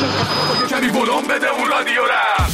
کمی ولوم بده اون رادیو را.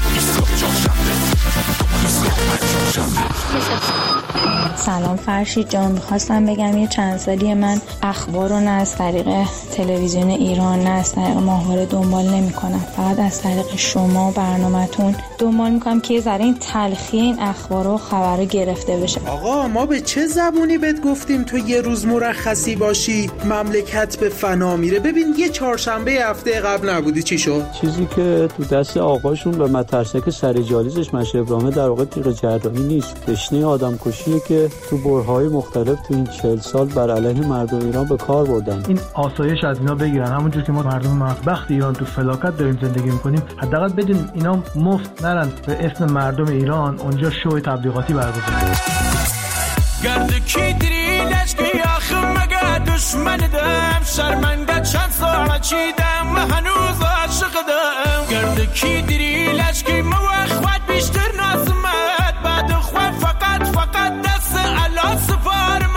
سلام فرشید جان، میخواستم بگم یه چند سالی من اخبار رو نه از طریق تلویزیون ایران نه از طریق ماهواره دنبال نمی کنم، فقط از طریق شما برنامه‌تون دنبال میکنم که یه ذره این تلخی این اخبار و خبر رو گرفته بشه. آقا ما به چه زبونی بهت گفتیم تو یه روز مرخصی باشی مملکت به فنا میره؟ ببین یه چهارشنبه هفته قبل نبودی چی شد؟ چیزی که تو دست آقاشون به مترسک سر جالیزش مشه ابراهیمه در واقع تیغ جراحی نیست، تشنه آدم کشیه که تو برهه‌های مختلف تو این 40 سال بر علیه مردم ایران به کار بردن. این آسایش از اینا بگیرن، همونجور که ما مردم بدبخت ایران تو فلاکت داریم زندگی می‌کنیم، حداقل بدیم اینا مفت نرن به اسم مردم ایران اونجا شو تبلیغاتی برگزار کنن. گرد کی دریلش کی آخر مگه دشمنم، شرمنده چند سال چیدم و هنوز عاشقم. گرد کی دریلش کی موخوت بیشتر ناسمت، بعد خواه فقط دست علا سپارم.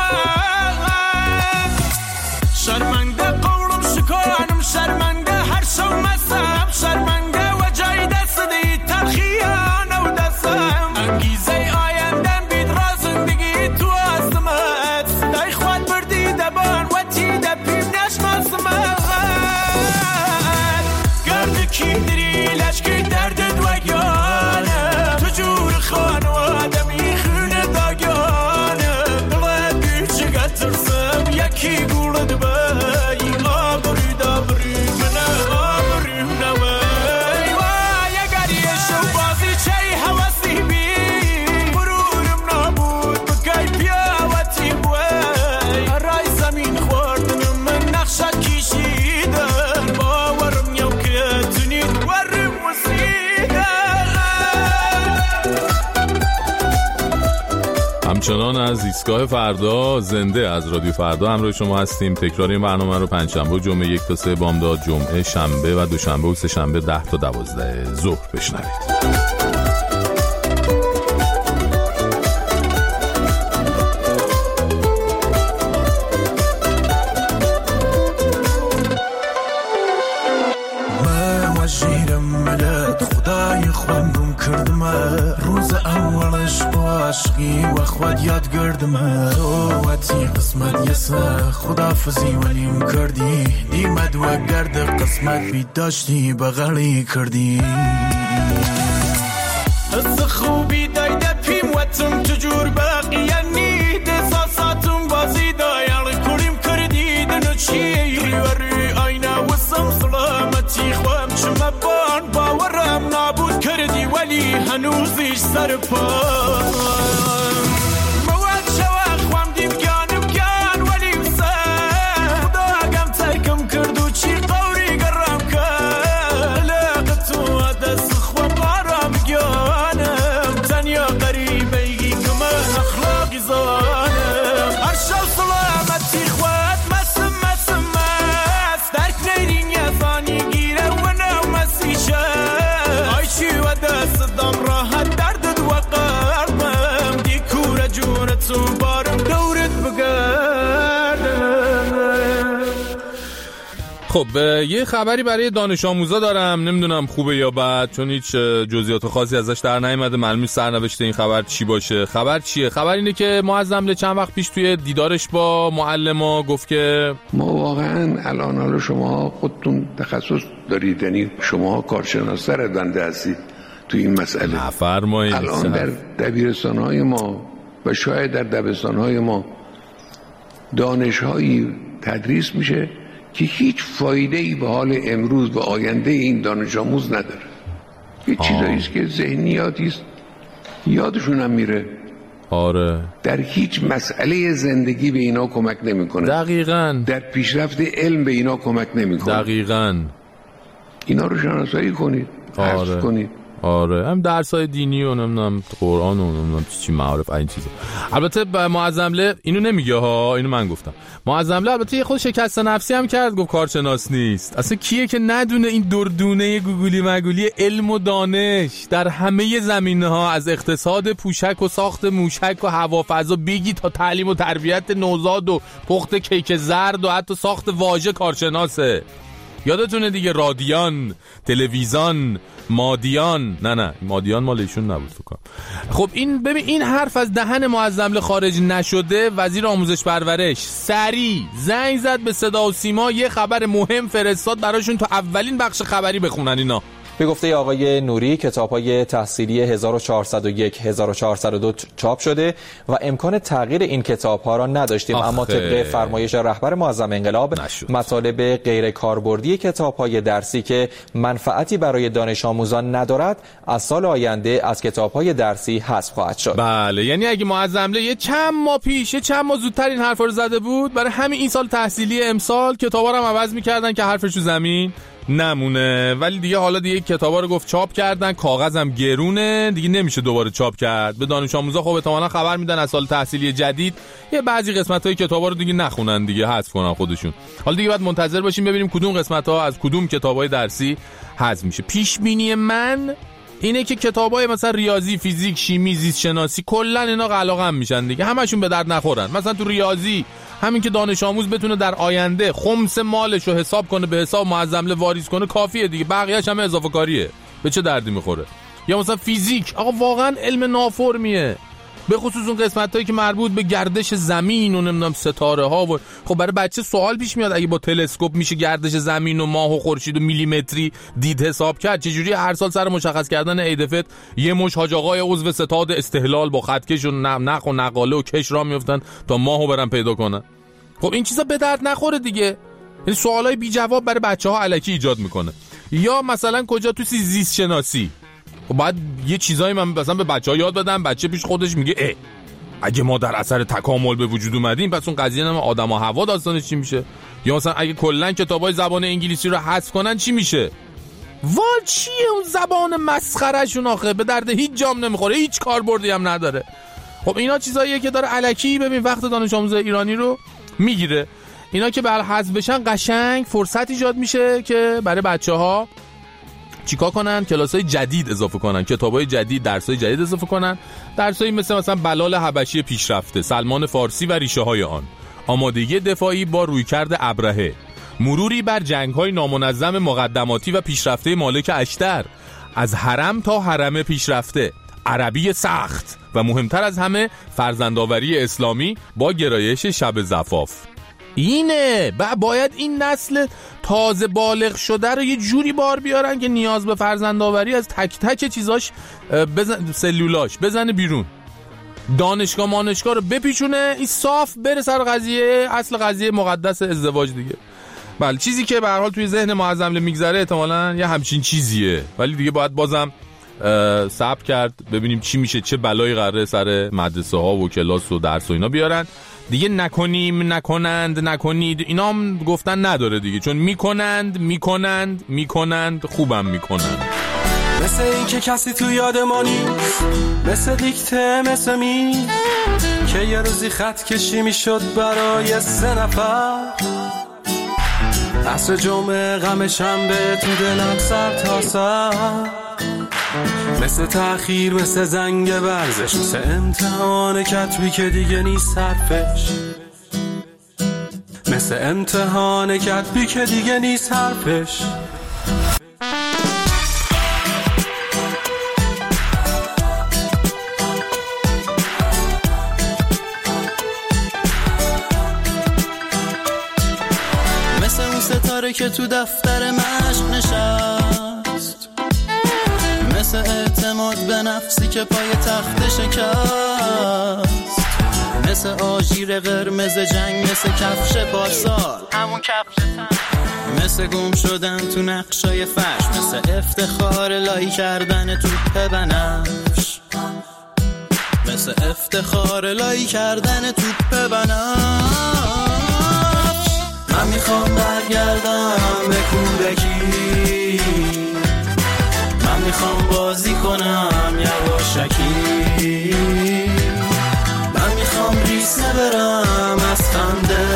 شرمنده قولم شکانم، شرمنده هر شو مسم، شرمنده و جای دست دی تلخیان و دستم. انگیزه آیندم بید را زندگی تو آسمت، دای خواد بردی دبان و تی دپیم نشماسمت. گرد کی دری لشکی دردد و گانه، تو جور خانوادمی خونه داگانه. دلت بیچگه ترسم یکی گولد بای، آبری دابری منه آبری نوی. وای اگر یه شو بازی چی حواسی بی، برورم نابود بکی پیاوتی بوی. رای زمین خوردنم من نقشت کشیدن، باورم یو که تونید ورم وسیدن. همچنان از ایستگاه فردا زنده از رادیو فردا همراه شما هستیم. تکرار این برنامه رو پنجشنبه و جمعه 1 تا 3 بامداد، جمعه شنبه و دوشنبه و سه شنبه 10 تا 12 ظهر بشنوید. روز اولش با عشقی و خود یاد گردم، روتی قسمت یسه خدافزی ولیم کردی، دیمد و گرد قسمت بی داشتی بغلی کردی. از خوبی دایده پیم وطم تجور باقی یعنی دساساتم بازی دایال کریم کردی دنو چی ریوری آینه وسم سلامتی خوام چمه بان باورم نابود کردی ولی هنوزیش سر پام. مواد شوا خوام دیم گان ولی بسر خداگم ترکم کردو چی قوری گرم کرد. لقتو دست خوام آرام گانم، تنیا قریبی که من اخلاقی زانم. هر شو سلامتی خواد مسم درک نیرین یزانی گیره و نو مسیشه. آی چی و دست دم راحت دردد و قرمم، دی کور جونتو بارم دورت بگردم. خب یه خبری برای دانش آموزا دارم، نمیدونم خوبه یا بد، چون هیچ جزئیات خاصی ازش در نیامده، معلومه سرنوشت این خبر چی باشه. خبر چیه؟ خبر اینه که معظم چند وقت پیش توی دیدارش با معلما گفت که ما واقعا الان حالا شما خودتون تخصص دارید، یعنی شما کارشناس‌تر بنده هستید توی این مسئله. نفرمایید. الان در دبیرستان‌های ما و شاید در دبستان‌های ما دانش‌هایی تدریس میشه که هیچ فایده‌ای به حال امروز و آینده این دانش آموز نداره. یه چیزایی است که ذهنیاتی است، یادشون هم میره. آره. در هیچ مسئله زندگی به اینا کمک نمیکنه. دقیقاً. در پیشرفت علم به اینا کمک نمیکنه. دقیقاً. اینا رو شناسایی کنید، حفظ کنید. آره، هم درسای دینی و نمیدونم قرآن و نمیدونم چی معارف این چیزا. البته معظمله اینو نمیگه ها، اینو من گفتم. معظمله البته یه خود شکست نفسی هم کرد، گفت کارشناس نیست. اصلا کیه که ندونه این دردونه گوگلی مگولی علم و دانش در همه زمینه‌ها، از اقتصاد پوشک و ساخت موشک و هوافضا بگی تا تعلیم و تربیت نوزاد و پخت کیک زرد و حتی ساخت واژه کارشناسه. یادتونه دیگه، رادیان، تلویزیون، مادیان. نه مادیان مال ایشون نبود فکر کنم. خب این ببین، این حرف از دهن معظم خارج نشده، وزیر آموزش پرورش سریع زنگ زد به صدا و سیما، یه خبر مهم فرستاد براشون تا اولین بخش خبری بخونن. اینا به گفته آقای نوری کتاب‌های تحصیلی 1401 1402 چاپ شده و امکان تغییر این کتاب‌ها را نداشتیم، اما طبق فرمایش رهبر معظم انقلاب مطالب غیر کاربردی کتاب‌های درسی که منفعتی برای دانش آموزان ندارد از سال آینده از کتاب‌های درسی حذف خواهد شد. بله، یعنی اگه معظم یه چند ماه پیش، یه چند ماه زودتر این حرفا رو زده بود، برای همین این سال تحصیلی امسال کتابا رو هم عوض می‌کردن که حرفش رو زمین نمونه. ولی دیگه حالا دیگه کتابا رو گفت چاپ کردن، کاغذم گرونه دیگه، نمیشه دوباره چاپ کرد. به دانش آموزا خب احتمالاً خبر میدن از سال تحصیلی جدید یه بعضی قسمت‌های کتابا رو دیگه نخونن، دیگه حذف کنن خودشون. حالا دیگه بعد منتظر باشیم ببینیم کدوم قسمت‌ها از کدوم کتابای درسی حذف میشه. پیش بینی من اینه که کتابای مثلا ریاضی، فیزیک، شیمی، زیست شناسی کلا اینا قلقم میشن دیگه، همشون به درد نخورن. مثلا تو ریاضی همین که دانش آموز بتونه در آینده خمس مالش رو حساب کنه، به حساب معظم واریز کنه کافیه دیگه، بقیه‌اش هم اضافه کاریه، به چه دردی میخوره. یا مثلا فیزیک، آقا واقعا علم نافرمیه، به خصوص اون قسمتایی که مربوط به گردش زمین و نمیدونم ستاره ها و خب برای بچه سوال پیش میاد اگه با تلسکوپ میشه گردش زمین و ماه و خورشید و میلیمتری دید حساب کرد، چجوری هر سال سر مشخص کردن عیدفت یه مش حاج آقای عضو ستاد استهلال با خطکش و نخ و نقاله و کش را میافتن تا ماهو برن پیدا کنن؟ خب این چیزا به درد نخوره دیگه، یعنی سوالای بی جواب برای بچه‌ها الکی ایجاد میکنه. یا مثلا کجا تو زیست شناسی بعد یه چیزایی من مثلا به بچه‌ها یاد بدم، بچه پیش خودش میگه اگه ما در اثر تکامل به وجود اومدیم پس اون قضیه نام آدم و حوا داستانش چی میشه؟ یا مثلا اگه کلا کتابای زبان انگلیسی رو حذف کنن چی میشه؟ چیه اون زبان مسخرهشون آخه، به درد هیچ جام نمیخوره، هیچ کاربردی هم نداره. خب اینا چیزاییه که داره الکی ببین وقت دانش آموز ایرانی رو میگیره. اینا که بر حذف بشن قشنگ فرصت ایجاد میشه که برای بچه‌ها چیکار کنن؟ کلاسای جدید اضافه کنن، کتابای جدید، درسای جدید اضافه کنن، درسایی مثلا بلال حبشی پیشرفته، سلمان فارسی و ریشه های آن، آمادگی دفاعی با رویکرد ابرهه، مروری بر جنگ‌های نامنظم مقدماتی و پیشرفته مالک اشتر، از حرم تا حرم پیشرفته، عربی سخت و مهمتر از همه فرزندآوری اسلامی با گرایش شب زفاف. اینه باید این نسل تازه بالغ شده رو یه جوری بار بیارن که نیاز به فرزندآوری از تک تک چیزاش سلولاش بزنه بیرون، دانشگاه رو بپیچونه، این صاف بره سر قضیه، اصل قضیه مقدس ازدواج دیگه. بله، چیزی که به هر حال توی ذهن معظم میگذره احتمالاً یه همچین چیزیه، ولی دیگه باید بازم صبر کرد ببینیم چی میشه، چه بلایی قراره سر مدرسه ها و کلاس و درس و اینا بیارن دیگه. نکنیم، نکنید اینا هم گفتن نداره دیگه، چون میکنند خوبم میکنند. مثل این که کسی تو یاد ما نیست، مثل دیکته، مثل که یه روزی خط کشی میشد برای 3 نفر، عصر جمعه غم شنبه تو دلم سر تا سر، مثل تأخیر، مثل زنگ ورزش، مثل امتحان کتبی که دیگه نیست حرفش، مثل امتحان کتبی که دیگه نیست حرفش. مثل اون ستاره که تو دفتر مشق نشست، مثل اعتماد به نفسی که پای تخت شکست، مثل آژیر قرمز جنگ، مثل کفش پارسال، همون کفش تن، مثل گم شدن تو نقشای فرش، مثل افتخار لای کردن توپ بنفش، مثل افتخار لای کردن توپ بنفش. من میخوام برگردم به کودکی، من میخوام بازی کنم یواشکی، من میخوام ریس نبرم از خنده،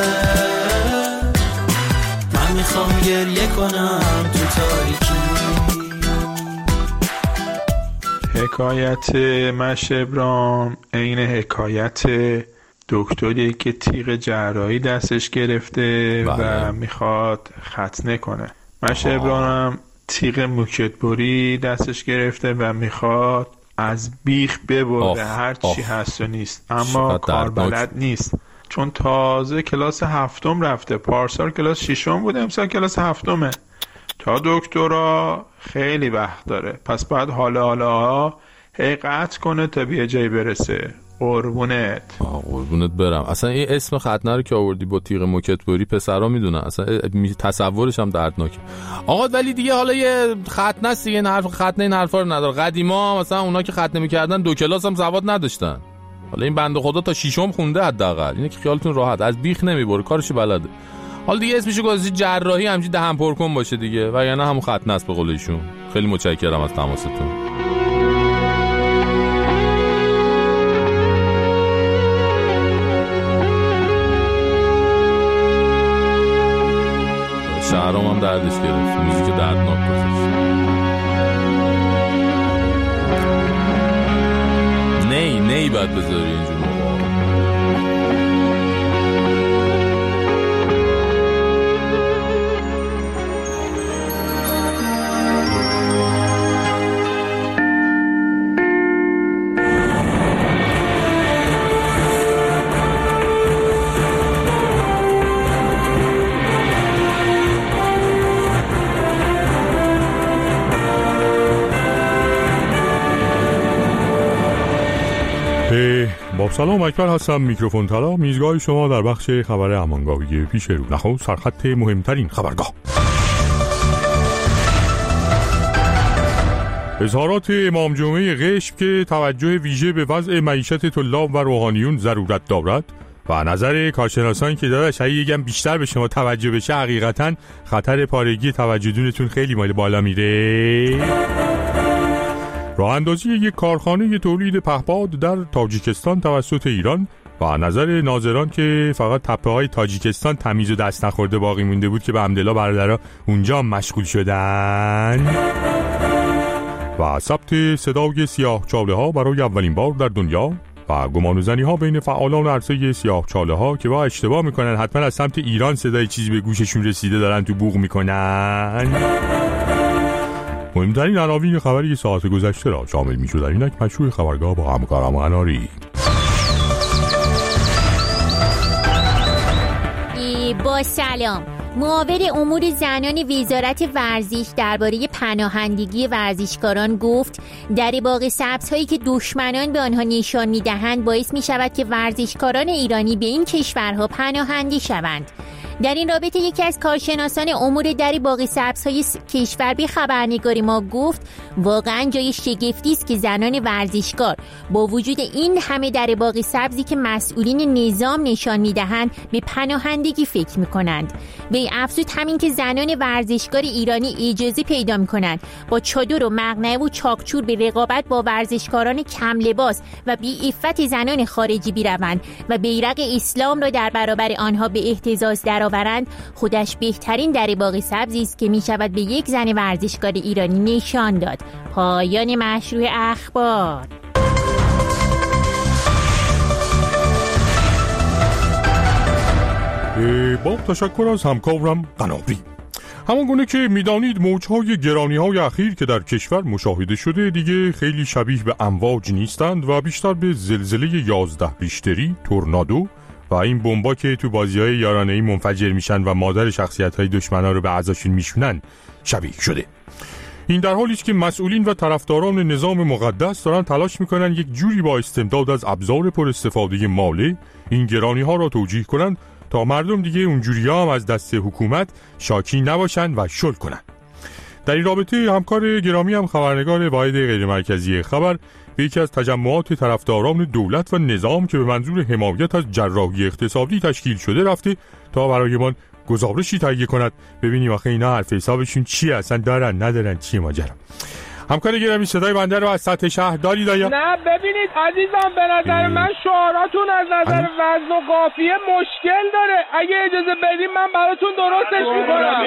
من میخوام گریه کنم تو تاریکی. حکایت مشبرام عین حکایت دکتری که تیغ جراحی دستش گرفته و میخواد ختنه کنه. مشه ابراهیم تیغ موکتبری دستش گرفته و میخواد از بیخ ببره هر چی هست و نیست، اما کار بلد نیست چون تازه کلاس 7 رفته. پارسال کلاس 6 بود، امسال کلاس 7. تا دکترا خیلی وقت داره، پس باید حالا قطع کنه تا به جایی برسه. قربونت برم. اصلا این اسم ختنه رو که آوردی با تیغ موکتبری پسرا میدونن، اصلا تصورش هم دردناکه. آقا ولی دیگه حالا یه ختنه است دیگه، ختنه این حرفا رو نداره. قدیما مثلا اونا که ختنه میکردن 2 کلاس هم سواد نداشتن. حالا این بنده خدا تا 6 خونده حداقل، اینه که خیالتون راحت، از بیخ نمیبره، کارش بلده. حالا دیگه اسمشو گذاشتی جراحی، همچین دهن پر کن باشه دیگه، وگرنه همون ختنه است به قول ایشون. خیلی متشکرم از تماستون. شهرام هم دردش گرفت، موزیک دردناک گذاشت. نی باید بذاری اینجور موقع. با سلام، اکبر هستم، میکروفون طلا، میزگاه شما در بخش خبر امانگاهی پیش رو. نخست سرخط مهمترین خبرگاه. اظهارات امام جمعه قشم که توجه ویژه به وضع معیشت طلاب و روحانیون ضرورت دارد و نظر کارشناسان که داداش اگه یکم بیشتر به شما توجه بشه حقیقتا خطر پارگی توجهتون خیلی مال بالا میره. راه اندازی یک کارخانه تولید پهپاد در تاجیکستان توسط ایران و نظر ناظران که فقط تپه های تاجیکستان تمیز و دست نخورده باقی مونده بود که به حمدالله برادرها اونجا مشغول شدن. و ثبت صدای سیاه چاله ها برای اولین بار در دنیا و گمانوزنی ها بین فعالان عرصه سیاه چاله ها که با اشتباه میکنن حتما از سمت ایران صدای چیزی به گوششون رسیده دارن تو بوق میکنن. مهمترین عناوین خبری ساعت گذشته را شامل می‌شد در اینک مشروع خبرگاه با همکارم اناری. با سلام. معاون امور زنان وزارت ورزش درباره پناهندگی ورزشکاران گفت در باغ سبزهایی که دشمنان به آنها نشان می‌دهند باعث می‌شود که ورزشکاران ایرانی به این کشورها پناهنده شوند. در این رابطه یکی از کارشناسان امور در باغ سبزهای کشور به خبرنگاری ما گفت واقعا جای شگفتی است که زنان ورزشکار با وجود این همه در باغ سبزی که مسئولین نظام نشان میدهند به پناهندگی فکر میکنند. به افزود همین که زنان ورزشکار ایرانی اجازه پیدا میکنند با چادر و مقنعه و چاکچور به رقابت با ورزشکاران کم لباس و بی عفت زنان خارجی بروند و بیرق اسلام را در برابر آنها به اهتزاز درآورند، خودش بهترین در باغ سبزی است که می شود به یک زن ورزشکار ایرانی نشان داد. پایان مشروع اخبار. با تشکر از همکارم قناری. همانگونه که میدانید موجهای گرانی‌های اخیر که در کشور مشاهده شده دیگه خیلی شبیه به امواج نیستند و بیشتر به زلزله 11 ریشتری، تورنادو و این بمبا که تو بازی‌های یارانه‌ای منفجر میشن و مادر شخصیت‌های دشمنان رو به اعضاشون میشونن شبیه شده. این در حالی است که مسئولین و طرفداران نظام مقدس دارن تلاش میکنن یک جوری با استمداد از ابزار پر استفاده مالی این گرانی‌ها را توجیه کنند تا مردم دیگه اونجوری‌ها هم از دست حکومت شاکی نباشن و شل کنن. در این رابطه همکار گرامی هم خبرنگار واحد غیرمرکزی خبر به یکی از تجمعات طرفداران دولت و نظام که به منظور حمایت از جراحی اقتصادی تشکیل شده رفته تا برایمان گزارشی تهیه کند ببینیم آخه اینا حرف حسابشون چیه، اصلا دارن ندارن، چیه ماجرا. همکار گرامی صدای بنده رو از سطح شهر دارید آیا؟ نه ببینید عزیزم، به نظر من شعاراتون از نظر وزن و قافیه مشکل داره. اگه اجازه بدیم من براتون درستش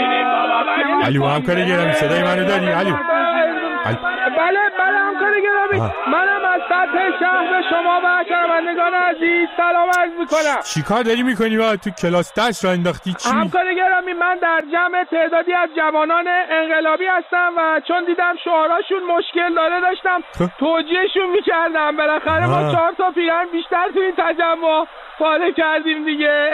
میکنم. الو همکار گرامی صدای منو داری؟ الو بله همکار گرامی ببین منم از سطح شهر به شما و شنوندگان عزیز سلام عرض میکنم. چیکار داری میکنی با تو کلاس درس را انداختی چی؟ همکار گرامی من در جمع تعدادی از جوانان انقلابی هستم و چون دیدم شعاراشون مشکل داره داشتم توجیهشون میکردم. بالاخره ما 4 تا پیرن بیشتر تو این تجمع فاله کردیم دیگه.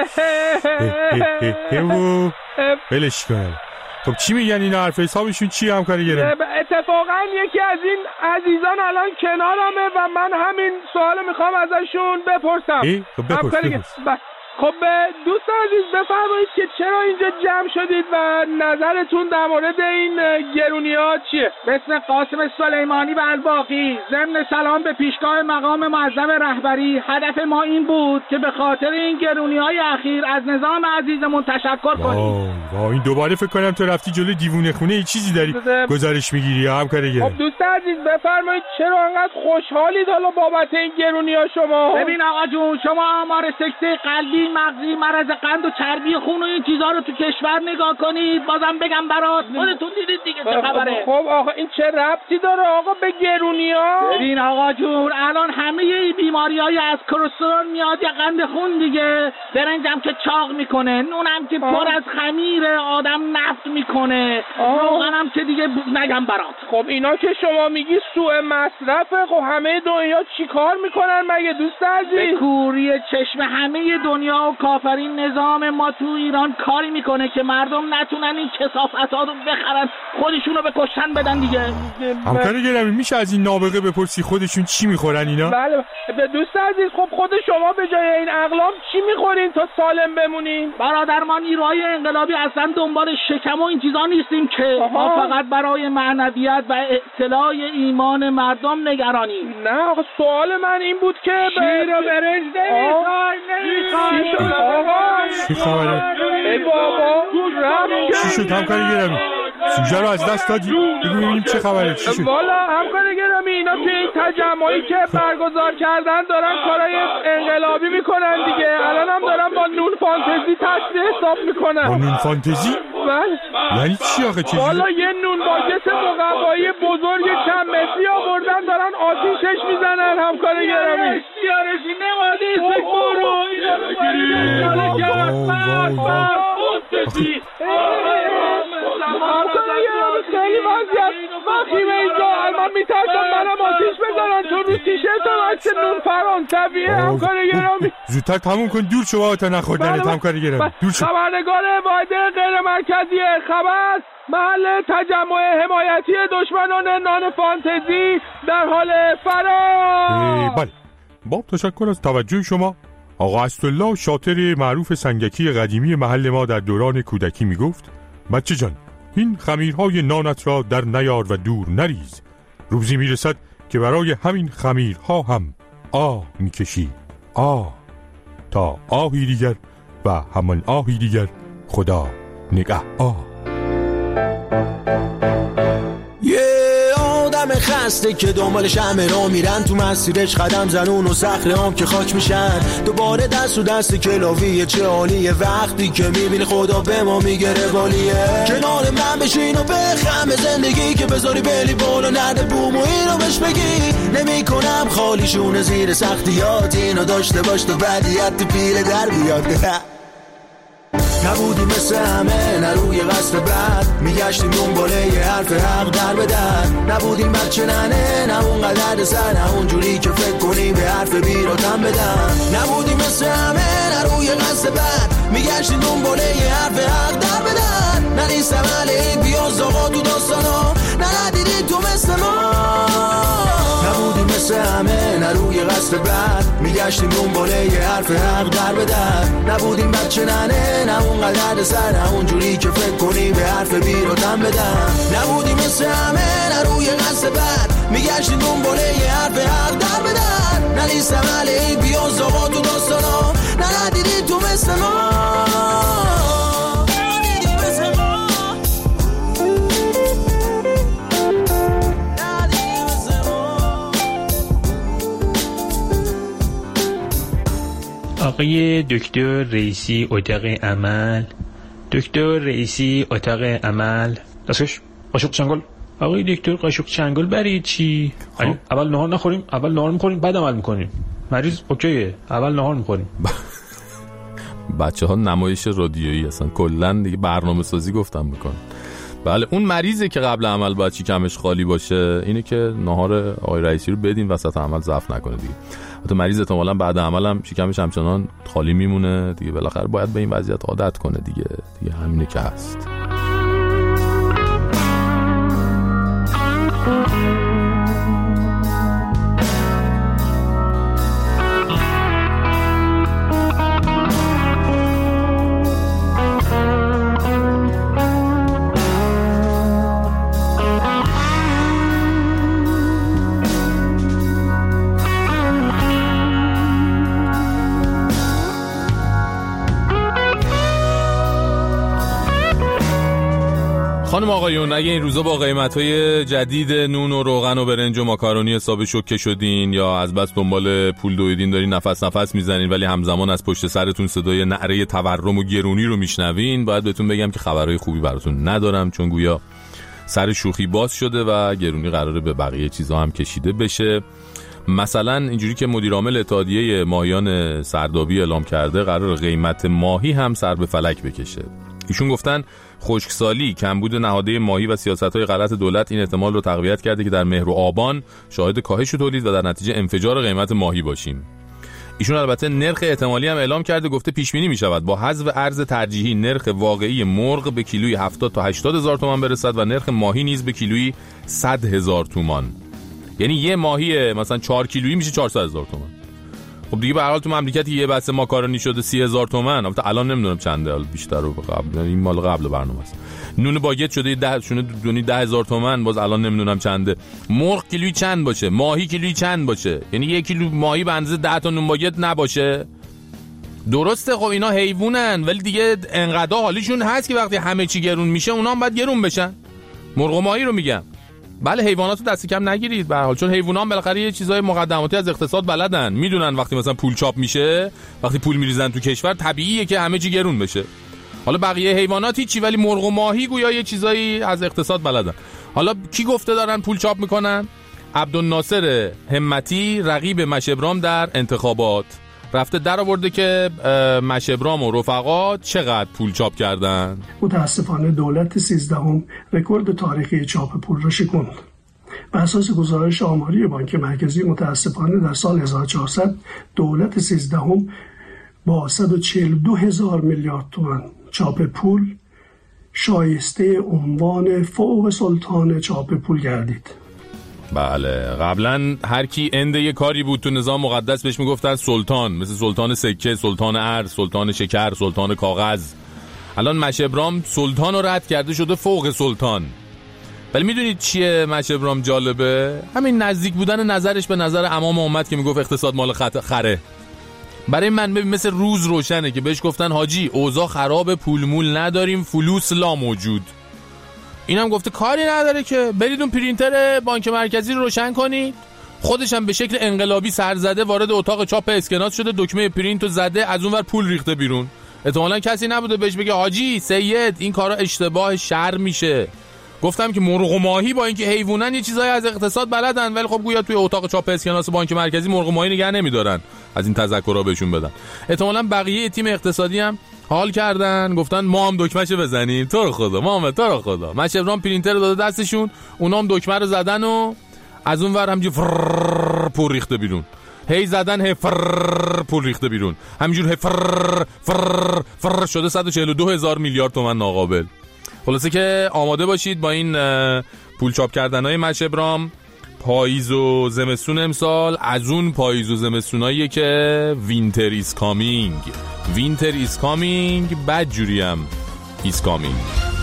بلش کنم. خب چی میگن اینا؟ حرف حسابشون چی همکار گرامی؟ اتفاقا یکی از این عزیزان الان کنارمه و من همین سوال میخوام ازشون بپرسم. خب بپرس. خب دوست عزیز بفرمایید که چرا اینجا جمع شدید و نظرتون در مورد این گرونی‌ها چیه؟ باسم قاسم سلیمانی و الباقی ضمن سلام به پیشگاه مقام معظم رهبری، هدف ما این بود که به خاطر این گرونی‌های اخیر از نظام عزیزمون تشکر کنیم. این دوباره فکر کنم تو رفتی جلوی دیوونه خونه ای چیزی داری گزارش میگیری یا همکار گرامی؟ خب دوست عزیز بفرمایید چرا انقدر خوشحالید حالا بابت این گرونی‌ها شما؟ ببین آقا جون، شما آمار سکته قلبی، مغزی، مرض قند و چربی خون و این چیزا رو تو کشور نگاه کنید. بازم بگم برات خودتون دیدید دیگه چه خبره. خب آقا این چه ربطی داره آقا به گرونی‌ها؟ ببین آقا جون، الان همه این بیماری‌های از کلسترول میاد یا قند خون دیگه. برنجم که چاق میکنه، نونم که پر از خمیر آدم نفت میکنه، روغنم که دیگه نگم برات. خب اینا که شما میگی سوء مصرفه. خب همه دنیا چیکار میکنن مگه دوست عزیز؟ به کوری چشم همه دنیا و کافرین نظام ما تو ایران کاری میکنه که مردم نتونن این کثافت‌ها رو بخرن، خودشونو به کشتن بدن دیگه. همکار گرامی میشه از این نابغه بپرسی خودشون چی میخورن اینا؟ بله به دوست عزیز، خب خود شما به جای این اقلام چی میخورین تا سالم بمونین؟ برادر ما نیروهای انقلابی اصلا دنبال شکم و این چیزا نیستیم که ما فقط برای معنویت و اطلاع ایمان مردم نگرانیم. نه آقا سوال من این بود که شیر و برنج چی خبره؟ ای بابا چی شد همکار گرامی؟ سوژه رو از دست دادی؟ ببینیم چه خبره چی شد؟ والا همکار گرامی اینا توی این تجمعی که برگزار کردن دارن کارهای انقلابی میکنن دیگه. الان هم دارن با نون فانتزی تصویر حساب میکنن. با نون فانتزی؟ بله. یعنی چی آخه چیزی؟ والا یه نون باکس مقوایی بزرگ چند متری آوردن دارن آتیشش میزنن همکار گرامی. سیارشی نمادی سکورو خیلی وضعیت وخیمه اینجا. من میترسم منم آتیش بزنن چون رو تیشرتم عکس نون فرانسویه همکار گرامی. زودتر تموم کن دور شو تا نخوردنت همکار گرامی. دور شو. خبرنگار واحد غیر مرکزی خبر محل تجمع حمایتی دشمنان نان فانتزی در حال فرار. بله با تشکر از توجه شما. آقا اسدالله شاطر معروف سنگکی قدیمی محل ما در دوران کودکی میگفت بچه جان این خمیرهای نانت را در نیار و دور نریز، روزی میرسد که برای همین خمیرها هم آه میکشی، آه تا آهی دیگر و همان آهی دیگر خدا نگهدار. آدم خسته که دنبال شمع را میرن تو مسیرش قدم زنون و صخره هم که خاک میشن، دوباره دست و دست کلاویه چه حالیه وقتی که میبینی خدا به ما میگه روالیه. کنار من بشین و بخم زندگی که بذاری بلی بالا نده بوم و اینو بهش بگی نمی کنم خالیشون زیر سختیات، اینو داشته باش تو بدیت پیر در بیاد. نبودی مثل همه نه روی قصد بد میگشتیم دنباله یه حرف حق در بدن، نبودیم بچه ننه نه اونقدر سر نه اونجوری که فکر کنی به حرف بیراتم بدن، نبودیم مثل همه نه روی قصد بد میگشتیم دنباله یه حرف حق در بدن، نه نیستم علیه بیاز آقا تو داستانا نه ندیدی تو مثل ما، نبودیم مثل همه نه روی قصد بد میگشتیم دنباله یه حرف حق در بدن، نبودیم بچه ننه نه اونقدر سر نه اونجوری که فکر کنی به حرف بیراتم بدن، نبودیم مثل همه نه روی قصد بد میگشتیم دنباله یه حرف حق در بدن، نه نیستم علیه بیاز آقا تو داستانا نه ندیدی تو مثل ما. آقای دکتر رئیسی اتاق عمل، دکتر رئیسی اتاق عمل، دستش قاشق چنگل آقای دکتر قاشق چنگل برای چی؟ اول نهار نخوریم، اول نهار میخوریم بعد عمل میکنیم. مریض اوکیه، اول نهار میخوریم. بچه‌ها نمایش رادیویی هستن، کلا دیگه برنامه‌سازی گفتم میکنن. بله اون مریضه که قبل عمل باید شکمش خالی باشه، اینه که نهار آقای رئیسی رو بدین وسط عمل ضعف نکنه دیگه. البته مریض احتمالاً بعد عمل هم شکمش همچنان خالی میمونه دیگه، بالاخره باید به این وضعیت عادت کنه دیگه همینه که هست. خانم آقایون، اگه این روزا با قیمت‌های جدید نون و روغن و برنج و ماکارونی حساب شوکه شدین یا از بس دنبال پول دویدین دارین نفس میزنین ولی همزمان از پشت سرتون صدای نعره تورم و گرونی رو میشنوین، باید بهتون بگم که خبرهای خوبی براتون ندارم، چون گویا سر شوخی باز شده و گرونی قراره به بقیه چیزا هم کشیده بشه. مثلا اینجوری که مدیر عامل اتحادیه ماهیان سردابی اعلام کرده قرار قیمت ماهی هم سر به فلک بکشه. ایشون گفتن خشکسالی، کمبود نهاده ماهی و سیاست‌های غلط دولت این احتمال رو تقویت کرده که در مهر و آبان شاهد کاهش تولید و در نتیجه انفجار قیمت ماهی باشیم. ایشون البته نرخ احتمالی هم اعلام کرده، گفته پیش بینی می‌شود با حذف ارز ترجیحی نرخ واقعی مرغ به کیلویی 70 تا 80 هزار تومان برسد و نرخ ماهی نیز به کیلویی 100 هزار تومان. یعنی یه ماهی مثلا 4 کیلویی میشه 400 هزار تومان. خب دیگه به هر حال تو مملکت یه بسته ماکارونی شده 30,000 تومان. البته الان نمیدونم چنده، بیشتر رو قبل، این مال قبل برنامه است. نون باگت شده 10,000 تومان، باز الان نمیدونم چنده. مرغ کیلویی چند باشه، ماهی کیلویی چند باشه، یعنی 1 کیلو ماهی به اندازه 10 تا نون باگت نباشه. درسته خب اینا حیوانن ولی دیگه انقدر حالیشون هست که وقتی همه چی گرون میشه اونا هم باید گرون بشن. مرغ و ماهی رو میگم. بله حیواناتو دست کم نگیرید به هر حال، چون حیونا هم بالاخره یه چیزای مقدماتی از اقتصاد بلدن، میدونن وقتی مثلا پول چاپ میشه، وقتی پول میریزن تو کشور طبیعیه که همه چی گرون بشه. حالا بقیه حیوانات هیچی، ولی مرغ و ماهی گویا یه چیزایی از اقتصاد بلدن. حالا کی گفته دارن پول چاپ میکنن؟ عبدالناصر همتی رقیب مشبرام در انتخابات رفته در آورده که مشبرام و رفقا چقدر پول چاپ کردن. متاسفانه دولت 13 رکورد تاریخی چاپ پول را شکوند. بر اساس گزارش آماری بانک مرکزی متاسفانه در سال 1400 دولت 13 با 142,000 میلیارد تومان چاپ پول شایسته عنوان فوق سلطان چاپ پول گردید. بله قبلا هر کی انده یه کاری بود تو نظام مقدس بهش میگفتن سلطان، مثل سلطان سکه، سلطان ارز، سلطان شکر، سلطان کاغذ. الان مشبرام سلطان رو رد کرده شده فوق سلطان. ولی میدونید چیه مشبرام جالبه؟ همین نزدیک بودن نظرش به نظر امام امت که میگفت اقتصاد مال خره. برای من ببین مثل روز روشنه که بهش گفتن حاجی اوضاع خراب، پول مول نداریم، فلوس لا موجود. اینم گفته کاری نداره که برید اون پرینتر بانک مرکزی رو روشن کنید. خودش هم به شکل انقلابی سرزده وارد اتاق چاپ اسکناس شده، دکمه پرینت رو زده، از اون ور پول ریخته بیرون. احتمالاً کسی نبوده بهش بگه حاجی سید این کارا اشتباه، شر میشه. گفتم که مرغ و ماهی با اینکه حیوانن یه چیزایی از اقتصاد بلدن، ولی خب گویا توی اتاق چاپ اسکناس بانک مرکزی مرغ و ماهی نگه نمیدارن، از این تذکرها بهشون بدن. احتمالاً بقیه تیم اقتصادی هم حال کردن، گفتن ما هم دکمه‌شو بزنیم، تو رو خدا محمد، تو رو خدا. مشبرام پرینتر رو داده دستشون، اونا هم دکمه رو زدن و از اون ور همینجوری پول ریخته بیرون. هی زدن هی پول ریخته بیرون، همینجور هی فر شده 142,000 میلیارد تومان ناقابل. خلاصه که آماده باشید با این پول چاپ کردن‌های مشبرام. پاییز و زمستون امسال از اون پاییز و زمستوناییه که وینتر ایز کامینگ. وینتر ایز کامینگ، بد جوری هم ایز کامینگ.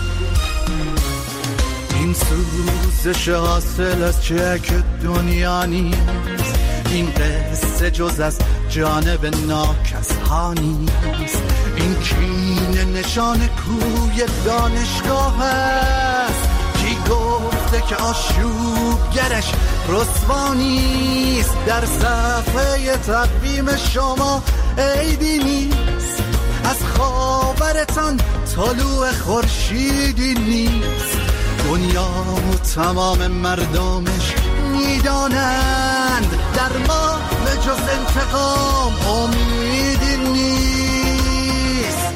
این سوزش حاصل از چک دنیا نیست، این قصه جز از جانب ناکس ها نیست، این کینه نشان کوی دانشگاه است. کی گفته که آشوبگرش رسوا نیست؟ در صفحه تقویم شما عیدی نیست، از خاورتان طلوع خورشیدی نیست. دنیا و تمام مردمش میدانند در ما به جز انتقام امیدی نیست.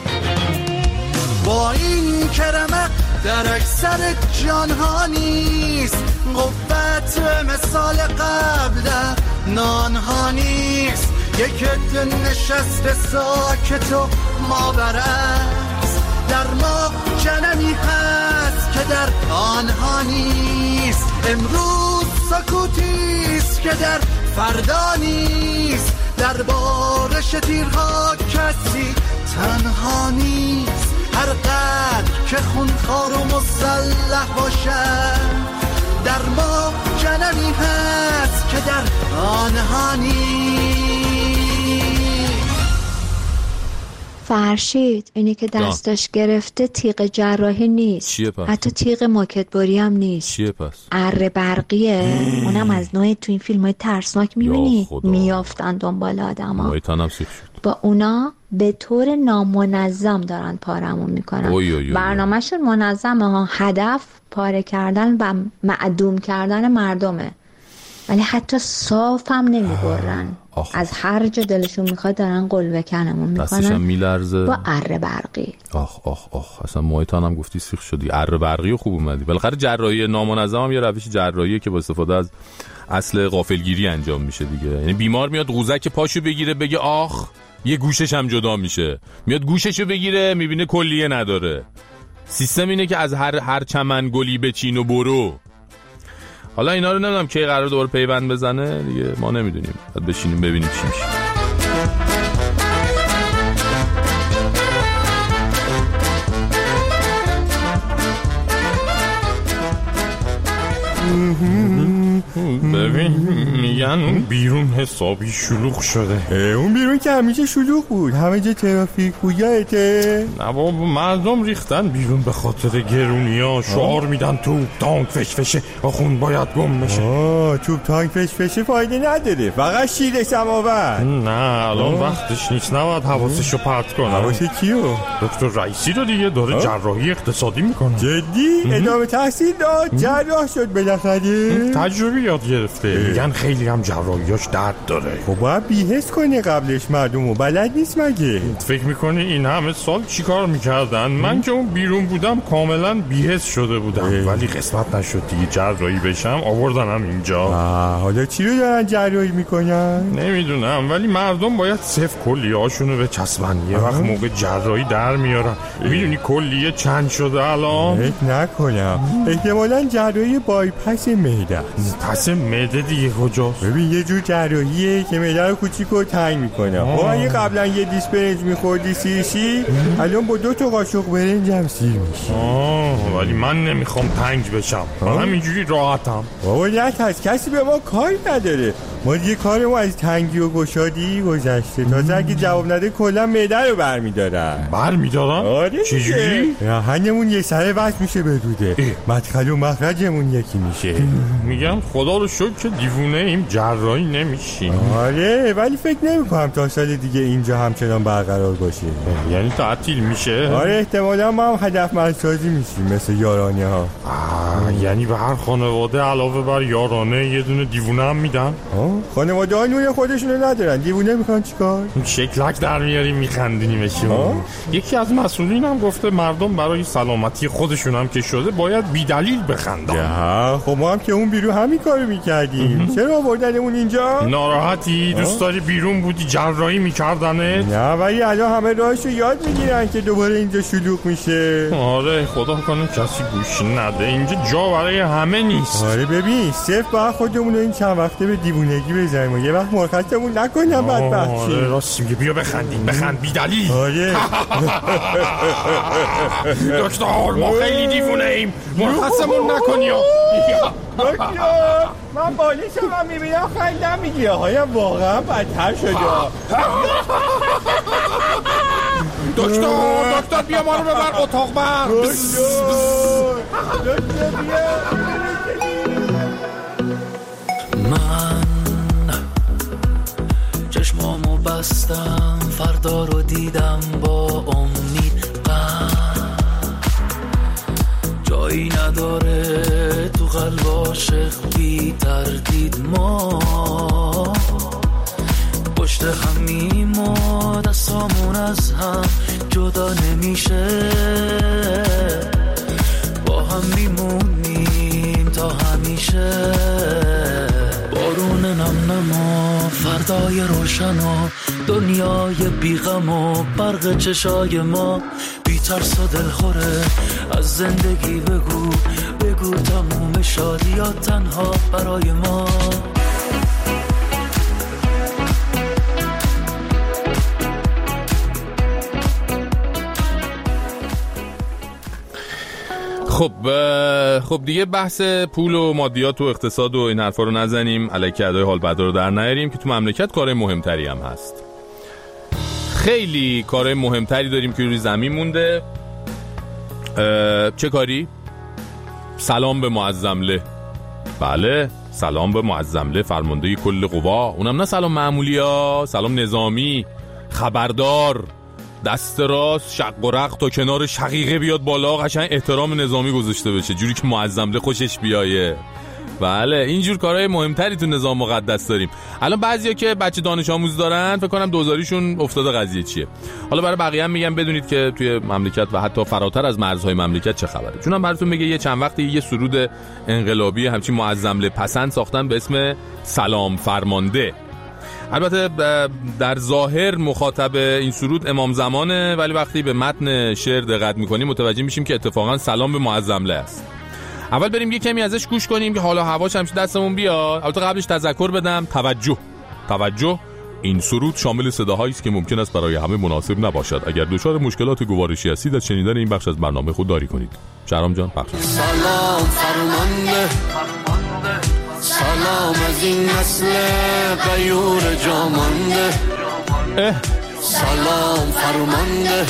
با این کرمه در اکثر جانها نیست، قوت مثال قبل نانها نیست. یک عده نشسته ساکت و ماورست، در ما جنمی هست که در آنها نیست. امروز سکوتیست که در فردا نیست، در بارش تیرها کسی تنها نیست. هر قدر که خونخوار و مسلح باشد، در ما جنمی هست که در آنها نیست. فرشید اینی که دستش گرفته تیغ جراحی نیست. چیه پس؟ حتی تیغ ماکتباری هم نیست. چیه پس؟ اره برقیه. اونم از نوع تو این فیلم های ترسناک میبینی میافتن دنبال آدم ها. با اونا به طور نامنظم دارن پارمون میکنن. برنامهشون منظمه ها، هدف پاره کردن و معدوم کردن مردمه، ولی حتی صاف هم نمیبرن. از هر جا دلشون میخواد دارن قلوه کنمون میکنن. دستشم میلرزه با اره برقی. آخ اصلا موهایتان هم گفتی سیخ شدی. اره برقی و خوب اومدی. بالاخره جراحی نامنظم هم یه روش جراحیه که با استفاده از اصل غافلگیری انجام میشه دیگه. یعنی بیمار میاد قوزک پاشو بگیره بگه آخ، یه گوشش هم جدا میشه، میاد گوششو بگیره میبینه کلیه نداره. سیستم اینه که از هر چمن گلی بچین و برو. حالا اینا رو نمیدونم کی قرار دوباره پیوند بزنه دیگه، ما نمیدونیم. بعد بشینیم ببینیم چی میشه. ببین میگن اون بیرون حسابی شلوغ شده. اون بیرون که همیشه شلوغ بود، همه جا ترافیک بود یادته؟ نه بابا، مردم ریختن بیرون به خاطر گرونیا. شعار میدن توپ تانک فشفشه، آخون باید گم بشه. توپ تانک فشفشه فایده نداره، فقط شیر سماور. نه الان وقتش نیست، نباید حواسشو پرت کنه. حواس کیو؟ دکتر رئیسی رو دیگه، داره جراحی اقتصادی میکنه. جدی؟ ادامه تحصیل داد؟ جراح شد بالاخره؟ تجربی یاد گرفته. میگن خیلی هم جراحیاش درد داره. خب باید بی‌حس کنه قبلش، مردمو بلد نیست مگه؟ فکر میکنی این همه سال چیکار میکردن؟ من که اون بیرون بودم کاملا بی‌حس شده بودم، ولی قسمت نشد دیگه جراحی بشم، آوردنم اینجا. حالا چی رو دارن جراحی میکنن؟ نمیدونم، ولی مردم باید صفر کلیه هاشونو بچسبن، یه وقت موقع جراحی در میارن. میدونی کلیه چند شده الان؟ فکر نکنم، احتمالاً جراحی بایپاس معده. پس معده دیگه کجاست؟ ببین یه جور جراحیه که معده رو کوچیک و تنگ میکنه. خب اگه قبلا یه دیس برنج میخوردی سیرشی، الان با 2 قاشق برنج هم سیر میشی. ولی من نمیخوام تنگ بشم، من همینجوری راحتم. بابا از کسی به ما کاری نداره، ما دیگه کار ما از تنگی و گشادی گذشته. تازه اگه جواب نده کلا معده رو برمیدارن. آره چجوری؟ راهنمون یه سره وصل میشه به دوده، مدخل و مخرجمون یکی میشه. میگم خدا رو شکر که دیوونه ایم جراحی نمیشیم. آره ولی فکر نمیکنم تا سال دیگه اینجا همچنان برقرار باشه. یعنی تعطیل میشه؟ آره احتمالا ما هم هدفمندسازی میشیم مثل یارانه ها. یعنی به هر خانواده علاوه بر یارانه یه دونه دیوونه هم میدن؟ خانواده ها نوی خودشونو ندارن، دیوونه میخوان چیکار؟ شکلک در میاریم میخندینیمشون. یکی از مسئولین هم گفته مردم برای سلامتی خودشون هم که شده باید بی دلیل بخندن. خب ما هم که اون بیرون همین کارو میکردیم. چرا آوردنمون اینجا؟ ناراحتی؟ دوست داری بیرون بودی جراحی میکردنت؟ نه ولی الان همه راهشو یاد میگیرن که دوباره اینجا شلوغ میشه. آره خدا کنه کسی گوش نده، اینجا جا برای همه نیست. آره ببین صفر با خودمون این چند وقته به دیوونگی بزنیم و یه وقت مرخصمون نکنم بدبخت شیم. آره راست میگه، بیا بخندیم، بخند بی دلیل. آره دکتر ما خیلی دیوونه ایم، مرخصمون نکنی. دکتر من بالشم هم میبینم خیلی نمیگیه، هایم واقعا بدتر شده. دکتر بیا ما رو ببر اتاق بر. دکتر بیا. من چشمامو بستم، فردا رو دیدم با امید. جایی نداره تو قلب عاشق بی تردید ما پشت همیم و دستامون از هم جدا نمیشه با هم میمونیم تا همیشه بارون نم نما فردای روشن و دنیای بیغم و برق چشای ما بی ترس و دلخوره از زندگی بگو بگو تموم شادیات تنها برای ما خب دیگه بحث پول و مادیات و اقتصاد و این حرفا رو نزنیم، الکی ادای حال بد رو در نیاریم که تو مملکت کار مهمتری هم هست. خیلی کار مهمتری داریم که روی زمین مونده. چه کاری؟ سلام به معظمله. بله، سلام به معظمله فرمانده کل قوا. اونم نه سلام معمولی ها، سلام نظامی. خبردار، دست راست شق و رق تا کنار شقیقه بیاد بالا، قشنگ احترام نظامی گذاشته بشه جوری که معظمله خوشش بیایه. بله، اینجور کارهای مهمتری تو نظام مقدس داریم. الان بعضیا که بچه دانش آموز دارن فکر کنم دوزاریشون افتاده قضیه چیه. حالا برای بقیه هم میگم بدونید که توی مملکت و حتی فراتر از مرزهای مملکت چه خبره. چون هم براتون میگه یه چند وقتی یه سرود انقلابی همچین معظمله پسند ساختن به اسم سلام فرمانده. البته در ظاهر مخاطب این سرود امام زمانه، ولی وقتی به متن شعر دقت میکنیم متوجه میشیم که اتفاقا سلام به معظمله است. اول بریم یه کمی ازش گوش کنیم که حالا هواش همش دستمون بیاد. البته قبلش تذکر بدم، توجه، این سرود شامل صداهایی است که ممکن است برای همه مناسب نباشد. اگر دچار مشکلات گوارشی هستید از شنیدن این بخش از برنامه خودداری کنید. شهرام جان بخش. سلام فرمانده، سلام از این نسل غیور جامانده. سلام فرمانده،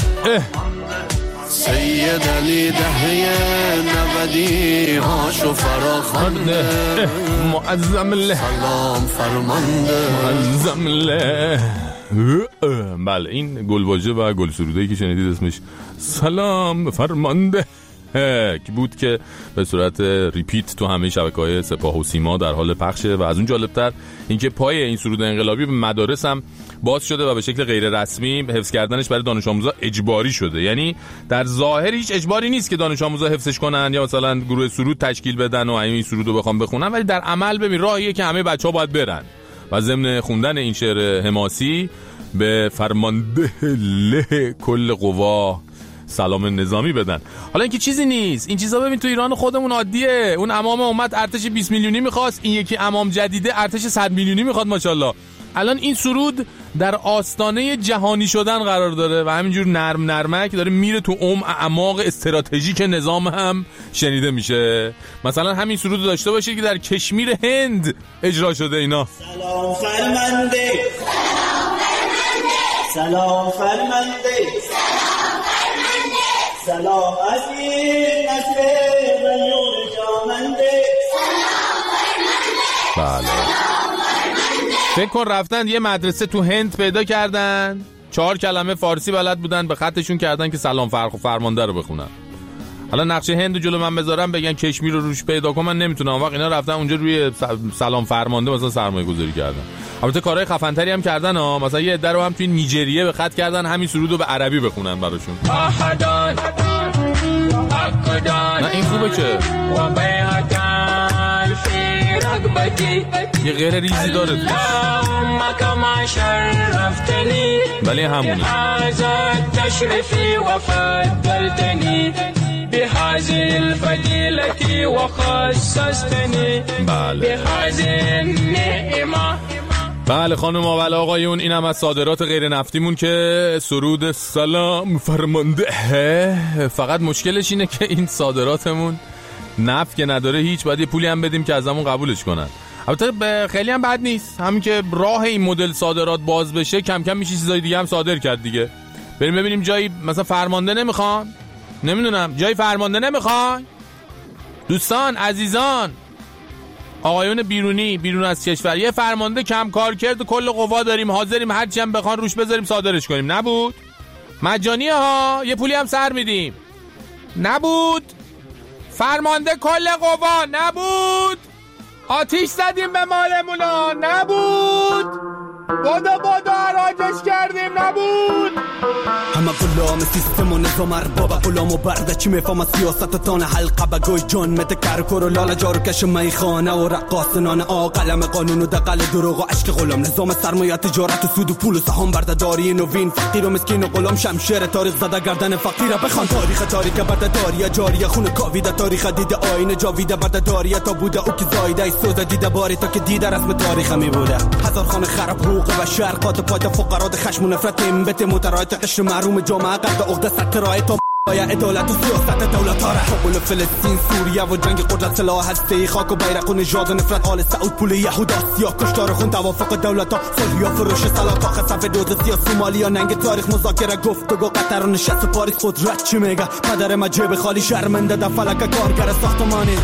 سید علی دهه 90 هاشو فراخوانده. معظمله، سلام فرمانده، معظمله. بله، این گلواژه و گل سروده‌ای که شنیدید اسمش سلام فرمانده که بود که به صورت ریپیت تو همه شبکه‌های سپاه و سیما در حال پخشه. و از اون جالبتر اینکه پای این سرود انقلابی به مدارس هم باز شده و به شکل غیر رسمی حفظ کردنش برای دانش آموزا اجباری شده. یعنی در ظاهر هیچ اجباری نیست که دانش آموزا حفظش کنن یا مثلا گروه سرود تشکیل بدن و این سرود رو بخوام بخونن، ولی در عمل ببین راهیه که همه بچه‌ها باید برن و ضمن خوندن این شعر حماسی به فرمانده له کل قوا سلام نظامی بدن. حالا اینکه چیزی نیست، این چیزا ببین تو ایران خودمون عادیه. اون امام اومد ارتش 20 میلیونی میخواست، این یکی امام جدیده ارتش 100 میلیونی میخواد ماشاءالله. الان این سرود در آستانه جهانی شدن قرار داره و همینجور نرم نرمک داره میره تو اعماق استراتژیک نظام هم شنیده میشه. مثلا همین سرود رو داشته باشید که در کشمیر هند اجرا شده. اینا سلام فرمانده، سلام فرمانده، سلام از این نسل غیور جامنده. بله، فکر کن رفتن یه مدرسه تو هند پیدا کردن، 4 کلمه فارسی بلد بودن، به خطشون کردن که سلام فرمانده رو بخونن. حالا نقشه هند جلو من بذارم بگن کشمیر رو روش پیدا کن، من نمیتونم. وقت اینا رفتن اونجا روی سلام فرمانده مثلا سرمایه گذاری کردن. البته کارهای خفن‌تری هم کردن ها، مثلا یه عده رو هم توی نیجریه به خط کردن همین سرود رو به عربی بخونن براشون. نه این خوبه که یه غیر ریزی داره ولی همونه. بله خانم و آقایون، این هم از صادرات غیر نفتیمون که سرود سلام فرمانده. فقط مشکلش اینه که این صادراتمون نفت که نداره هیچ، باید یه پولی هم بدیم که از همون قبولش کنن. البته خیلی هم بد نیست، همین که راه این مدل صادرات باز بشه کم کم میشه چیزای دیگه هم صادر کرد دیگه. بریم ببینیم جایی مثلا فرمانده نمیخوان، نمیدونم جایی فرمانده نمیخوان. دوستان عزیزان، آقایون بیرون از کشور، یه فرمانده کم کار کرد کل قوا داریم، حاضریم هرچی هم بخوان روش بذاریم صادرش کنیم. نبود مجانیه ها، یه پولی هم سر میدیم. نبود فرمانده کل قوا نبود. آتیش زدیم به مالمونا نبود. بادو عراجش کردیم نبود. همه غلام سیستم و نظام ارباب غلام و برده چی میفهم سیاست تان حلقه بگوی جان مت کرکر و لاله جارو کش میخانه و رقاصنان قلم قانون و دقل دروغ و عشق غلام نظام سرمایه تجارت و سود و پول و سهام بردهداری نوین فقیر و مسکین و غلام شمشیر تاریخ زده گردن فقیر بخوان تاریخ بردهداری جاری خون کاویده تاریخ دیده آینه جاویده بردهداری تا بوده او که زایده سوز دیده باری تا که دیده رسم تاریخ می بوده هزار خانه خراب حقوق و شرقات پایت فقرات خشم و نفرت امبت مترایت قشر محروم جامعه قرد عقده سترای تا باید عدالت و سیاست دولت ها حقول فلسطین سوریه و جنگ قدرت سلاح هسته خاک و بیرق و نژاد و نفرت آل سعود پول یهودا سیاه کشتار خون توافق دولت ها صلح فروش سلاح آخر صف دوز سیاه سومالیا ننگ تاریخ مذاکره گفتگو قطر و نشست پاریس قدرت چی میگه پدر مجیب خالی شرمنده در فلک کارگر ساختمانی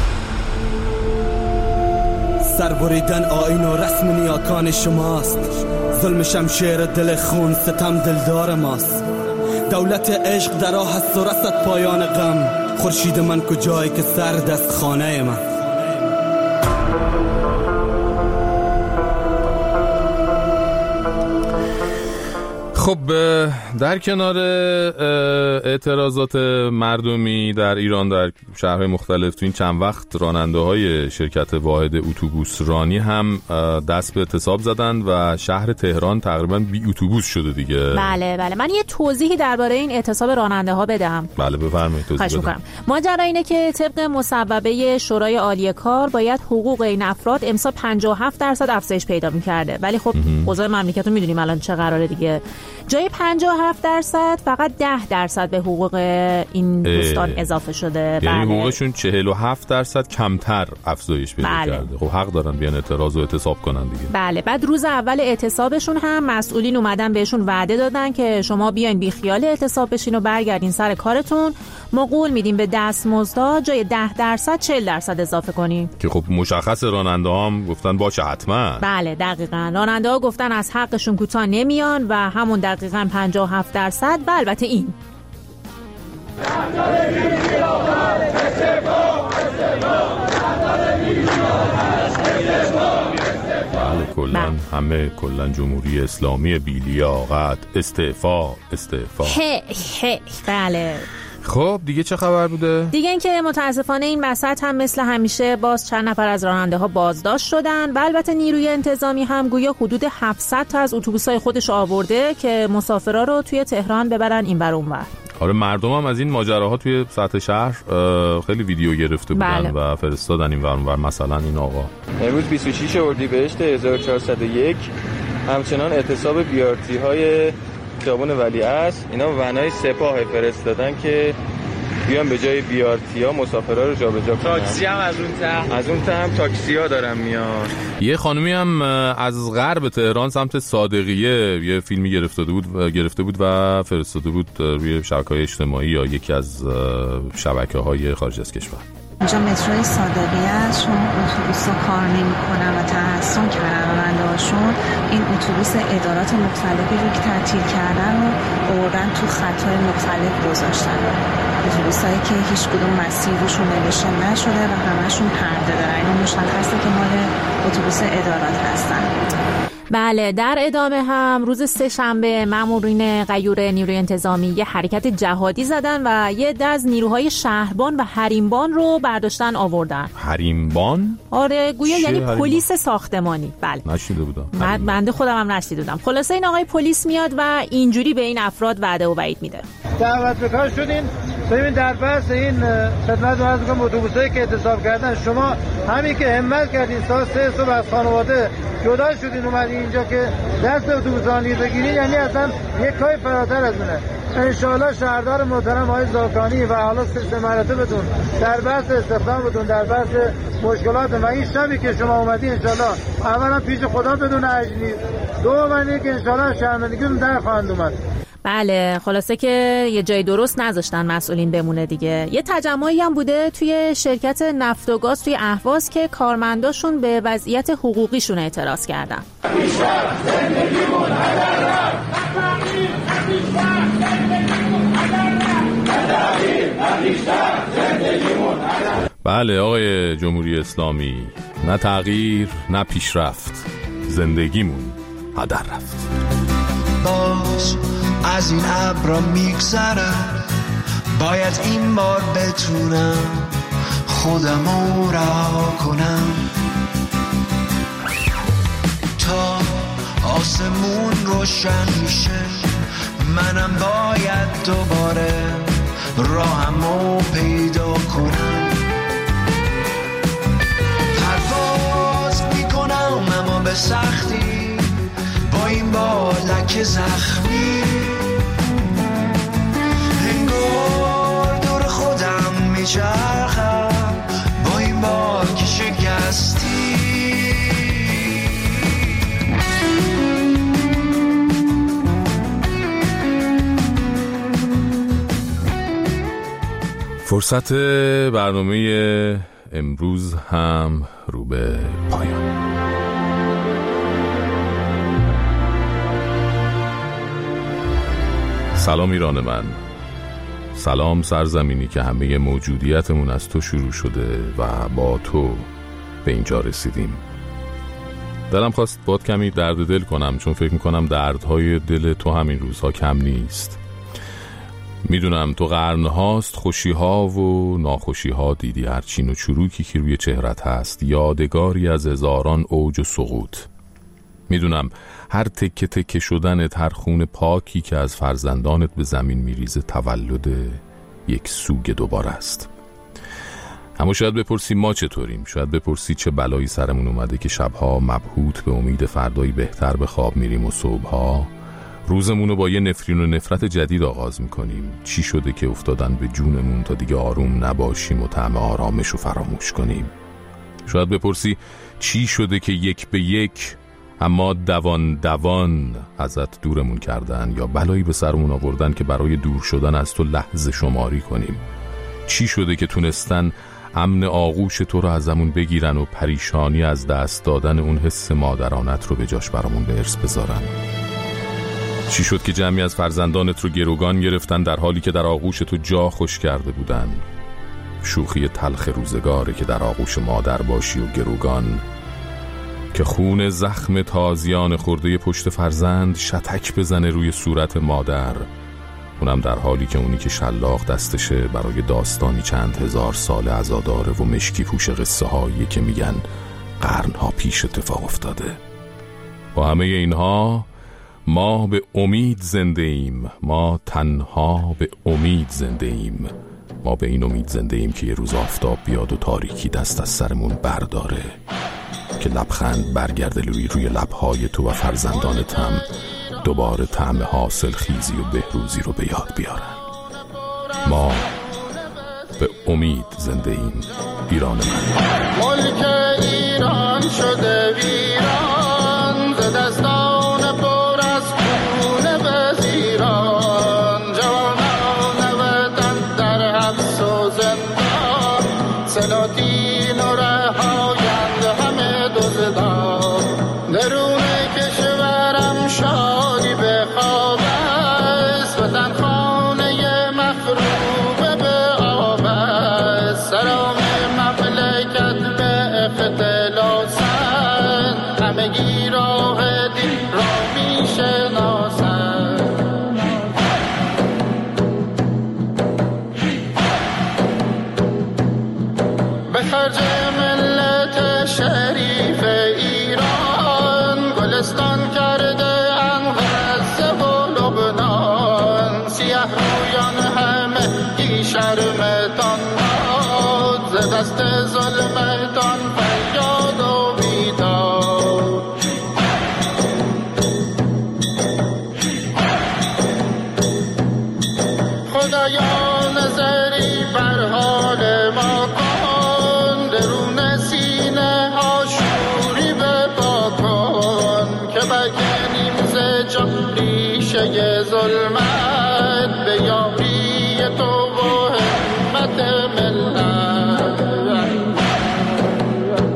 سربریدن آیین و رسم نیاکان شماست ظلم شمشیر دل خون ستم دلدار ماست دولت عشق در راه است و رسد پایان غم خورشید من کجایی که سرد است خانه من خب در کنار اعتراضات مردمی در ایران در شهرهای مختلف تو این چند وقت راننده های شرکت واحد اتوبوس رانی هم دست به اعتصاب زدن و شهر تهران تقریبا بی اتوبوس شده دیگه. بله من یه توضیحی درباره این اعتصاب راننده ها بدم. بله بفرمایید توضیح بدم. ماجرا اینه که طبق مصوبه شورای عالی کار باید حقوق این افراد امسال 57% افزایش پیدا می‌کرده، ولی خب اوضاع مملکت رو می‌دونیم الان چه قراره دیگه. جای 57% فقط 10% به حقوق این دوستان اضافه شده. یعنی حقوقشون 47% کمتر افزایش پیدا کرده. خب حق دارن بیان اعتراض و اعتصاب کنن دیگه. بله بعد روز اول اعتصابشون هم مسئولین اومدن بهشون وعده دادن که شما بیاین بی خیال اعتصاب بشین و برگردین سر کارتون، ما قول میدیم به دستمزدها جای 10% 40% اضافه کنیم. که خب مشخص راننده هم گفتن باشه حتما. بله دقیقاً راننده ها گفتن از حقشون کوتاه نمیان و همون دقیقاً 57% و البته این بله کلا جمهوری اسلامی بی‌لیاقت استعفا بله. خب دیگه چه خبر بوده؟ دیگه اینکه متاسفانه این وسط هم مثل همیشه باز چند نفر از راننده ها بازداشت شدن و البته نیروی انتظامی هم گویا حدود 700 تا از اتوبوس‌های خودش آورده که مسافرا رو توی تهران ببرن این ور اون ور. آره مردم هم از این ماجراها توی سطح شهر خیلی ویدیو گرفته بودن و فرستادن این ور اون ور. مثلا این آقا امروز 26 اردیبهشت 1401 همچنان اعتصاب بیارتی های خیابون ولیعصر اینا ونای سپاه فرستادن که بیان به جای بیارتی ها مسافرها رو جابجا کنن. تاکسی هم از اون ته هم تاکسی ها دارن میان. یه خانومی هم از غرب تهران سمت صادقیه یه فیلمی گرفته بود و فرستاده بود روی شبکه‌های اجتماعی یا یکی از شبکه‌های خارج از کشور. اینجا متروی صادقیه است، چون اتوبوس‌ها کار نمی‌کنن و تحسن کردن راننده‌هاشون این اتوبوس ادارات مختلفی رو که تعطیل کردن و آوردن تو خط‌های مختلف گذاشتن. اتوبوسایی که هیچ کدوم مسیر روشون نوشته نشده و همشون پرده دارن. اینا مشخصه که مال اتوبوس ادارات هستن. بله در ادامه هم روز سه‌شنبه مامورین غیور نیروی انتظامی یه حرکت جهادی زدن و یه عده از نیروهای شهربان و حریمبان رو برداشتن آوردن. حریمبان؟ آره گویا یعنی پلیس ساختمانی. بله نشیده بودم. بنده خودم هم نشیده بودم. خلاصه این آقای پلیس میاد و اینجوری به این افراد وعده و وعید میده. دعوت به کار شدین ببین در بحث این خدمت عرض می‌کنم اتوبوسایی که اعتصاب کردن شما همین که همت کردین ساعت 3 صبح از خانواده جدا شدین اومدین اینجا که دست اتوبوسانی بگیرین یعنی اصلا یک کاری فراتر از اونه. انشاءالله شهردار محترم آقای زاکانی و حالا سه مراتبتون در بحث استخدامتون در بحث مشکلات و این شبی که شما اومدین انشاءالله اولا پیش خدا بدون عجز نیست، دوم اینه که انشاءالله شرمندگیتون در خواهند اومد. بله خلاصه که یه جای درست نذاشتن مسئولین بمونه دیگه. یه تجمعی هم بوده توی شرکت نفت و گاز توی اهواز که کارمنداشون به وضعیت حقوقیشون اعتراض کردن. بله آقای جمهوری اسلامی، نه تغییر نه پیشرفت، زندگیمون هدر رفت. باز از این ابرا میگذرم، باید این بار بتونم خودمو رها کنم تا آسمون روشن میشه. منم باید دوباره راهمو پیدا کنم. پرواز میکنم اما به سختی، با این بالک زخمی انگار دور خودم میچرخم، با این باک شکستی. فرصت برنامه امروز هم رو به پایان. سلام ایران من، سلام سرزمینی که همه موجودیتمون از تو شروع شده و با تو به اینجا رسیدیم. دلم خواست باد کمی درد دل کنم، چون فکر میکنم دردهای دل تو همین روزها کم نیست. میدونم تو قرنهاست خوشیها و ناخوشیها دیدی، هر چین و چروکی که روی چهرت هست یادگاری از هزاران اوج و سقوط. میدونم هر تکه تکه شدنت، هر خون پاکی که از فرزندانت به زمین میریزه تولد یک سوگ دوباره است. اما شاید بپرسی ما چطوریم؟ شاید بپرسی چه بلایی سرمون اومده که شبها مبهوت به امید فردایی بهتر به خواب میریم و صبحها روزمونو با یه نفرین و نفرت جدید آغاز میکنیم. چی شده که افتادن به جونمون تا دیگه آروم نباشیم و طعم آرامش رو فراموش کنیم؟ شاید بپرسی چی شده که یک به یک اما دوان دوان ازت دورمون کردن، یا بلایی به سرمون آوردن که برای دور شدن از تو لحظه شماری کنیم؟ چی شده که تونستن امن آغوش تو رو ازمون بگیرن و پریشانی از دست دادن اون حس مادرانت رو به جاش برامون به ارث بذارن؟ چی شد که جمعی از فرزندانت رو گروگان گرفتن در حالی که در آغوش تو جا خوش کرده بودن؟ شوخی تلخ روزگاره که در آغوش مادر باشی و گروگان، که خون زخم تازیان خورده پشت فرزند شتک بزنه روی صورت مادر، اونم در حالی که اونی که شلاق دستشه برای داستانی چند هزار سال عزاداره و مشکی پوش قصه هایی که میگن قرنها پیش اتفاق افتاده. با همه اینها ما به امید زنده ایم، ما تنها به امید زنده ایم. ما به این امید زنده ایم که یه روز آفتاب بیاد و تاریکی دست از سرمون برداره، که لبخند برگرده روی لبهای تو و فرزندانت هم دوباره طعم حاصل خیزی و بهروزی رو به یاد بیارن. ما به امید زنده ایم ایران من. ملک ایران شده ویران، ز دستان پر از خون وزیران، جوانان وطن در حبس و زندان، سلاطین و رهایند همه دزدان. درون کشورم شادی به خواب است، وطن خانه مخروب به آب است. سلام مملکت به اختلاسند، همگی راه دین را می شناسند. به خرج ملت شریف ایران، گلستان کرده غزه و لبنان. سیه رویان همه گی شرمتان باد، ز دست ظلمتان فریاد و بیداد. خدایا نظری بر حال ما کن، درون سینه ها شوری به پا کن، که بکنیم ز جان ریشه ظلمت، به یاری تو و همت ملت.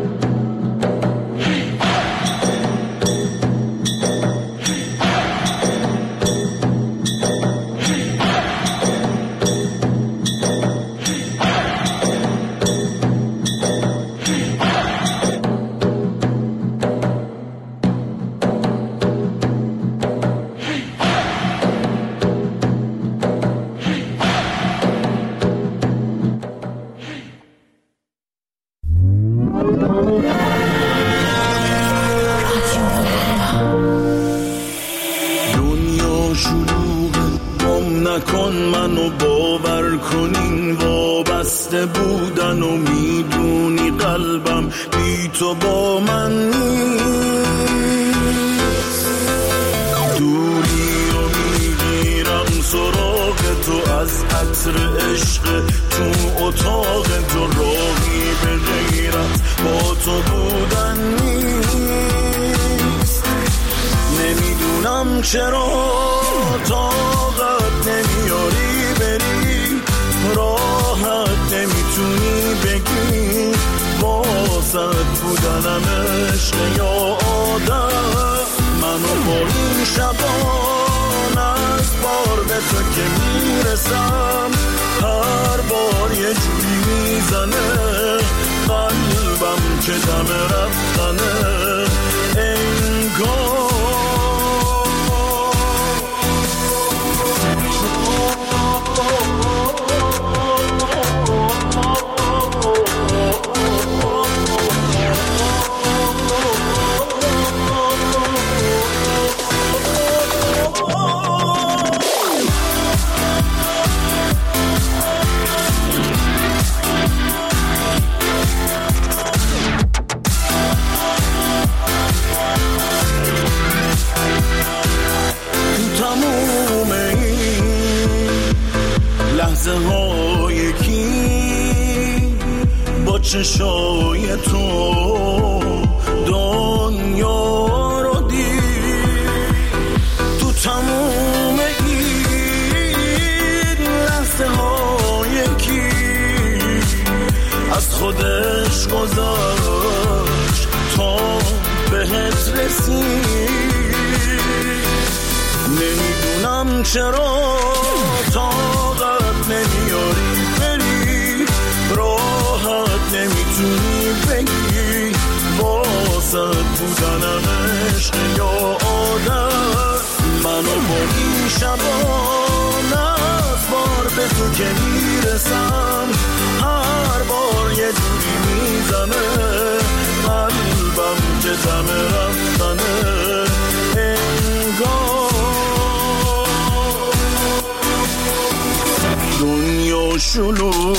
بودن و میدونی قلبم بی تو با من نیست. دوری و میگیرم سراغ تو از عطر عشق تو اتاق تو، راهی به غیرت با تو بودن نیست. نمیدونم چرا طاقت نمیاری بری، راحت نمیتونی بگی واسط بودنم عشق یا آدم. منو با این شبان از بار به تو که میرسم، هر بار یه جوری میزنه قلبم که دم رفتنه انگار. چشای تو دنیا رو دید، تو تموم این لحظه های کی از خودش گذاشت تا بهت رسید. نمیدونم چرا طاقت نمیاری بری، راحت نمیتونی بگی واسط بودنم عشق یا آدم. منو با این شبان از بار به تو که میرسم، هر بار یه جوری میزنه قلبم که دم رفتنه انگار. دنیا شلوغ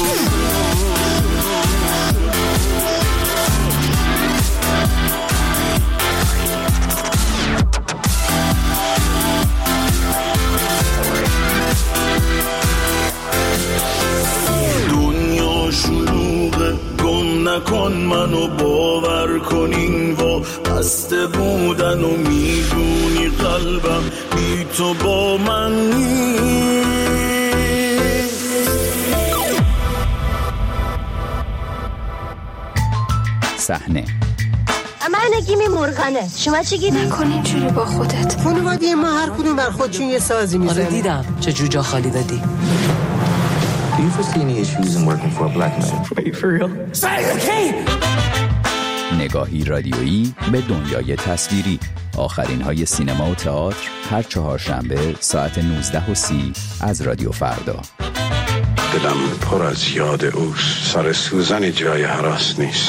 نکن، منو باور کنین و بسته بودن و میدونی قلبم بی تو با من نیست. صحنه من نگیم مرغنه، شما چی گید؟ نکن اینجوری با خودت. خانواده ما هر کدوم بر خودشون یه سازی میزنن. آره دیدم چه جوجا خالی دادی. Do you foresee any issues in working for a black man? Are you for real? نگاهی رادیویی به دنیای تصویری. آخرین های سینما و تئاتر هر چهارشنبه ساعت 19:30 از رادیو فردا. دلم پر از یاد اوست، سر سوزن جای هراس نیست.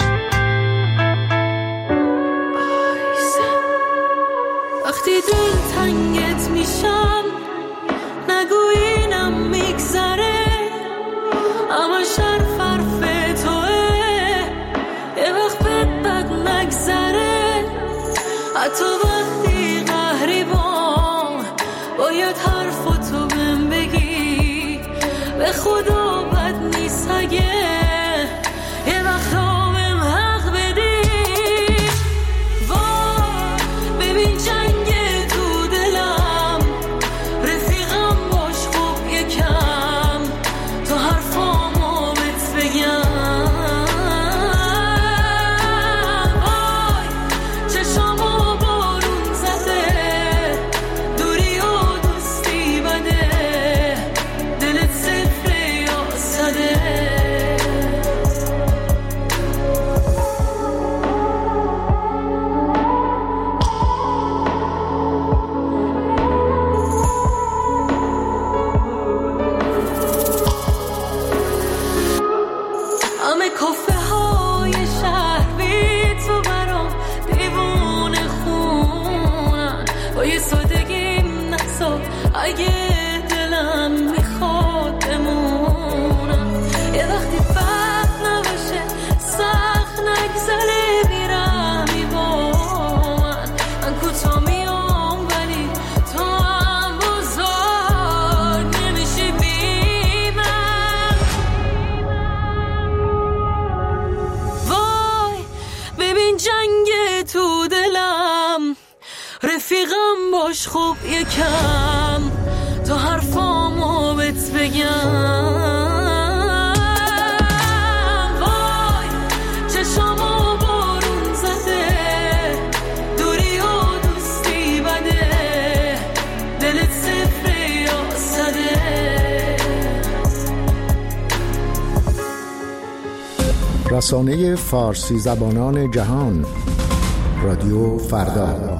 وقتی دل تنگت میشم نگو اینم میگذره، اما شرف حرف توه یه وقت بد نگذره. حتی وقتی قهری باید حرفتو بهم بگی، به خدا بد نیست اگه یه وقت بهم حق بدی. وای ببین جنگ تو دلم، رفیقم باش خوب یکم تو حرفامو بهت بگم. وای چشامو باز رفیقم باش خوب یکم تا حرفامو بهت بگم. وای چشامو بارون زده، دوری و دوستی بده، دلت صفر یا صده. رسانه فارسی زبانان جهان، رادیو فردا.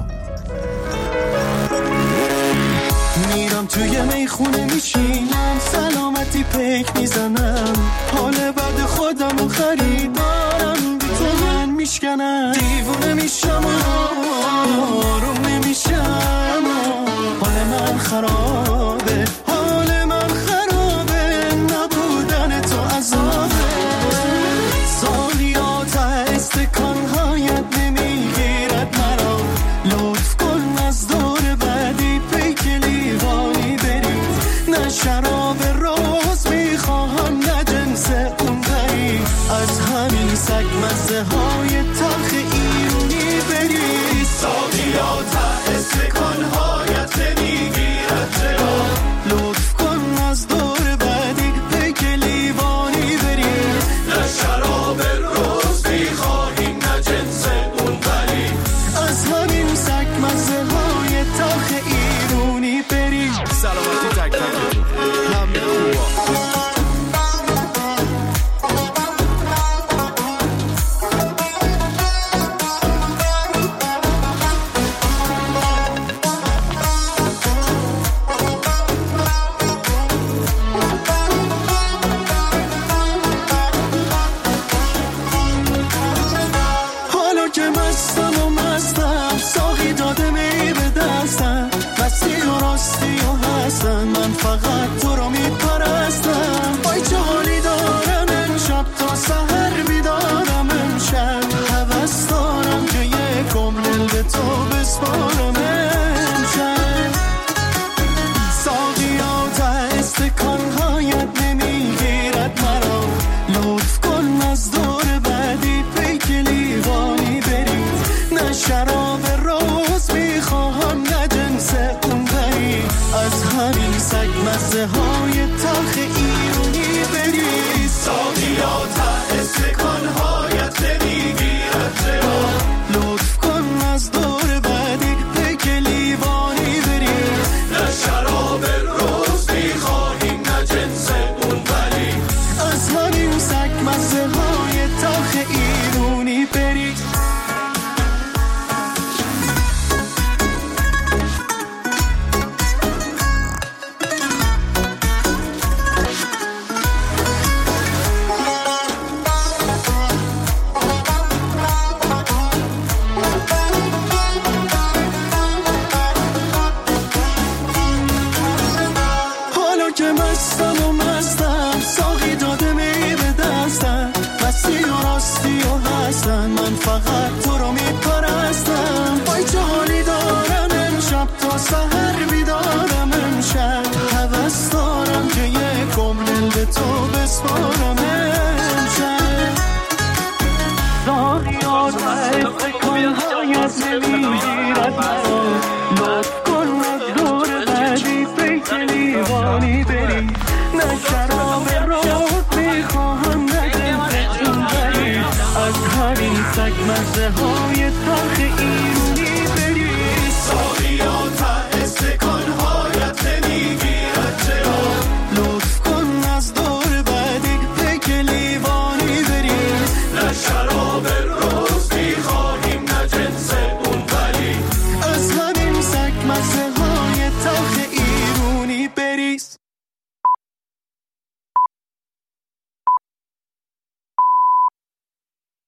میرم توی میخونه میشینم، سلامتی پیک میزنم، حال بد خودم و خریدارم بی تو من میشکنم. دیوونه میشم و آروم نمیشم، حال من خرابه، حال من خرابه، نبودن تو عذابه. سالیات استکانهایت نمیگیرد مرا، لطف کن از دور بعدی پیک لیوانی بری. نه شراب روز میخواهم نه جنس اون بری، از همین سگ مزه های تلخ ایرونی بری. سالیات استکانهایت نمیگیرد مرا، لطف کن از دور بعدی پیک لیوانی بری. نه شراب روز میخواهیم نه جنس اون بری، از همین سگ مزه های تلخ ایرونی بری. سلامتی تک تک همه خوبا. حالا که مستم و مستم، ساقی داده می به دستم، مستی و راستی و هستم، من فقط تو رو میپرستم. وای چه حالی دارم امشب، تا سحر بیدارم امشب، هوس دارم که یک عمر به تو بسپارم امشب. ساقیات استکانهایت نمیگیرد مرا، لطف کن از دور بعدی پیک لیوانی بری. نه شراب روز میخواهم نه جنس اون بری، از همین سگ مزه های تلخ ایرونی بری. ساقیات استکانهایت نمیگیرد مرا، لطف کن از دور بعدی پیک لیوانی بری. نه شراب روز میخواهیم نه جنس اون بری، از همین سگ مزه های تلخ ایرونی بری. حالا که مستم و مستم، ساقی داده می به دستم، مستی و راستی و هستم، من فقط تو رو میپرستم. وای چه حالی دارم امشب، تا سحر بیدارم امشب، هوس دارم که یک عمر به تو بسپارم امشب. ساقیات استکانهایت نمیگیرد مرا، لطف کن از دور بعدی پیک لیوانی بری. نه شراب روز میخواهم نه جنس اون بری، از همین سگ مزه های تلخ ایرونی